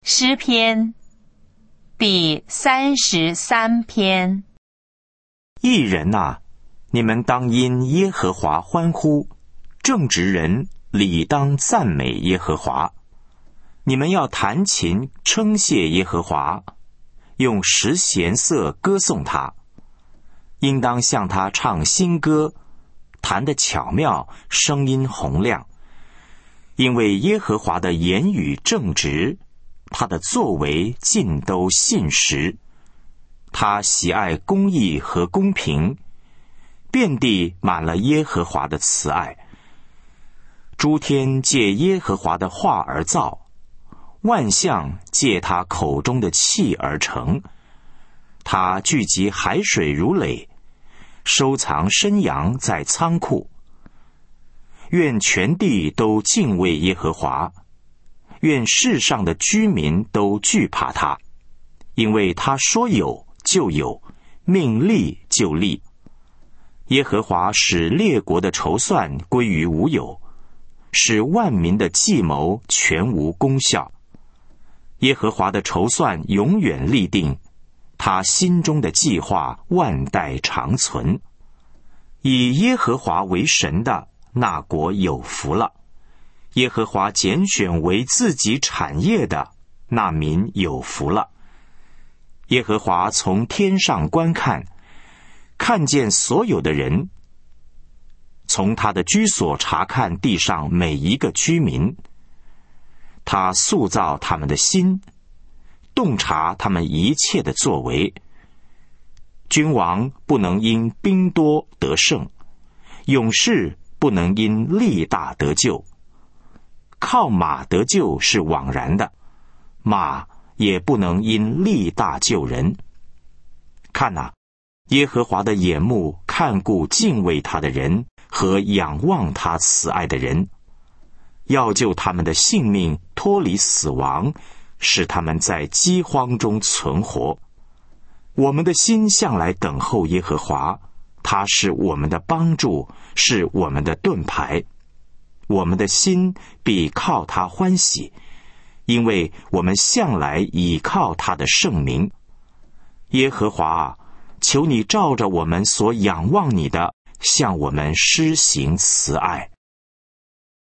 诗篇第33篇。 义人啊，你们当因耶和华欢呼，正直人理当赞美耶和华。你们要弹琴称谢耶和华，用十弦瑟歌颂他，应当向他唱新歌，弹得巧妙，声音洪亮。因为耶和华的言语正直，他的作为尽都信实。他喜爱公义和公平，遍地满了耶和华的慈爱。诸天借耶和华的话而造，万象借他口中的气而成。他聚集海水如垒，收藏深洋在仓库。愿全地都敬畏耶和华，愿世上的居民都惧怕他，因为他说有就有，命立就立。耶和华使列国的筹算归于无有，使万民的计谋全无功效。耶和华的筹算永远立定，他心中的计划万代长存。以耶和华为神的，那国有福了；耶和华拣选为自己产业的，那民有福了。耶和华从天上观看，看见所有的人，从他的居所查看地上每一个居民。他塑造他们的心，洞察他们一切的作为。君王不能因兵多得胜，勇士不能因力大得救。靠马得救是枉然的，马也不能因力大救人。看啊，耶和华的眼目看顾敬畏他的人和仰望他慈爱的人，要救他们的性命脱离死亡，使他们在饥荒中存活。我们的心向来等候耶和华，他是我们的帮助，是我们的盾牌。我们的心必靠他欢喜，因为我们向来倚靠他的圣名。耶和华啊，求你照着我们所仰望你的，向我们施行慈爱。